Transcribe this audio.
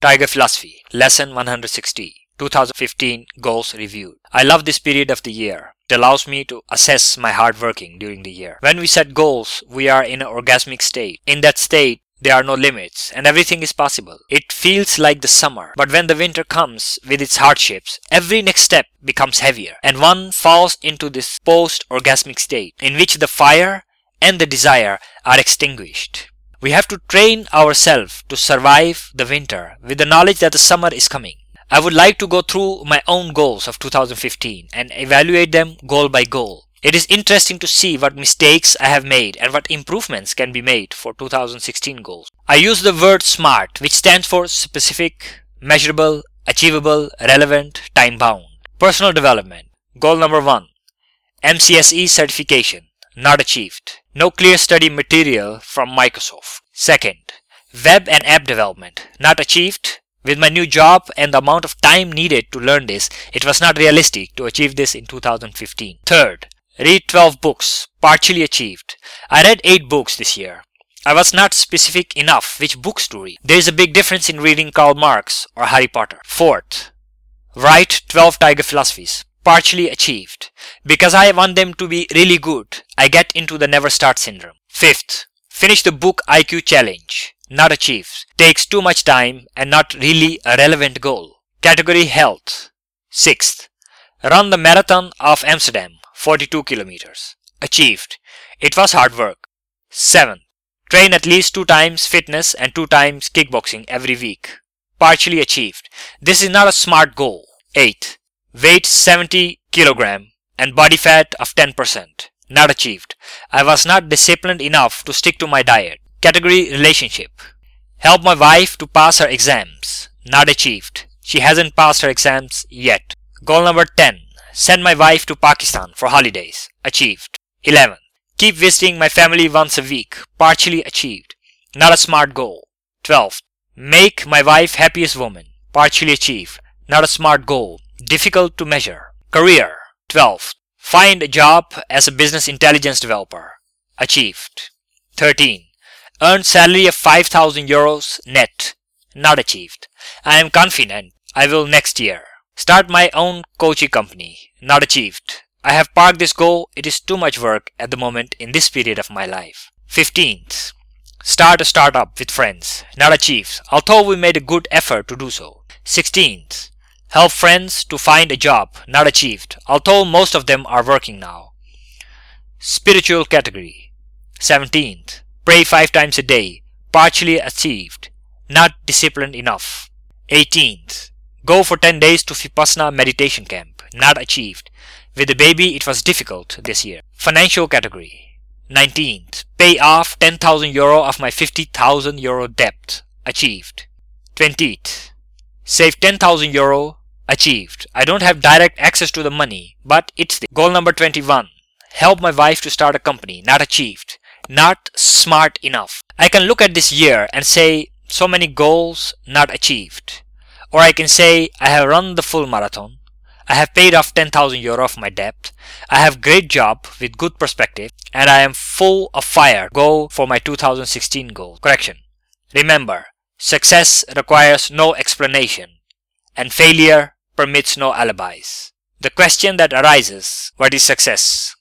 Tiger Philosophy, Lesson 160, 2015 Goals Reviewed. I love this period of the year. It allows me to assess my hard working during the year. When we set goals, we are in an orgasmic state. In that state, there are no limits and everything is possible. It feels like the summer, but when the winter comes with its hardships, every next step becomes heavier and one falls into this post-orgasmic state in which the fire and the desire are extinguished. We have to train ourselves to survive the winter with the knowledge that the summer is coming. I would like to go through my own goals of 2015 and evaluate them goal by goal. It is interesting to see what mistakes I have made and what improvements can be made for 2016 goals. I use the word SMART, which stands for specific, measurable, achievable, relevant, time-bound. Personal development. Goal number 1. MCSE certification. Not achieved. No clear study material from Microsoft. Second, web and app development. Not achieved. With my new job and the amount of time needed to learn this, it was not realistic to achieve this in 2015. Third, read 12 books. Partially achieved. I read 8 books this year. I was not specific enough which books to read. There is a big difference in reading Karl Marx or Harry Potter. Fourth, write 12 Tiger Philosophies. Partially achieved. Because I want them to be really good, I get into the never start syndrome. Fifth, finish the book IQ challenge. Not achieved. Takes too much time and not really a relevant goal. Category health. Sixth, run the marathon of Amsterdam, 42 kilometers. Achieved. It was hard work. Seventh, train at least 2 times fitness and 2 times kickboxing every week. Partially achieved. This is not a SMART goal. Eighth, weight 70 kg and body fat of 10%. Not achieved. I was not disciplined enough to stick to my diet. Category relationship. Help my wife to pass her exams. Not achieved. She hasn't passed her exams yet. Goal number 10. Send my wife to Pakistan for holidays. Achieved. 11. Keep visiting my family once a week. Partially achieved. Not a SMART goal. 12. Make my wife happiest woman. Partially achieved. Not a SMART goal. Difficult to measure. Career. 12. Find a job as a business intelligence developer. Achieved. 13. Earn salary of 5,000 euros net. Not achieved. I am confident I will next year. Start my own coaching company. Not achieved. I have parked this goal. It is too much work at the moment in this period of my life. 15th. Start a startup with friends. Not achieved. Although we made a good effort to do so. 16th. Help friends to find a job. Not achieved. Although most of them are working now. Spiritual category. 17th. Pray 5 times a day. Partially achieved. Not disciplined enough. 18th. Go for 10 days to Vipassana meditation camp. Not achieved. With the baby it was difficult this year. Financial category. 19th. Pay off 10,000 euro of my 50,000 euro debt. Achieved. 20th. Save 10,000 euro. Achieved. I don't have direct access to the money, but it's the goal number 21. Help my wife to start a company. Not achieved. Not SMART enough. I can look at this year and say so many goals not achieved. Or I can say I have run the full marathon. I have paid off 10,000 euro of my debt. I have great job with good perspective and I am full of fire. Go for my 2016 goal. Correction. Remember, success requires no explanation and failure permits no alibis. The question that arises, what is success?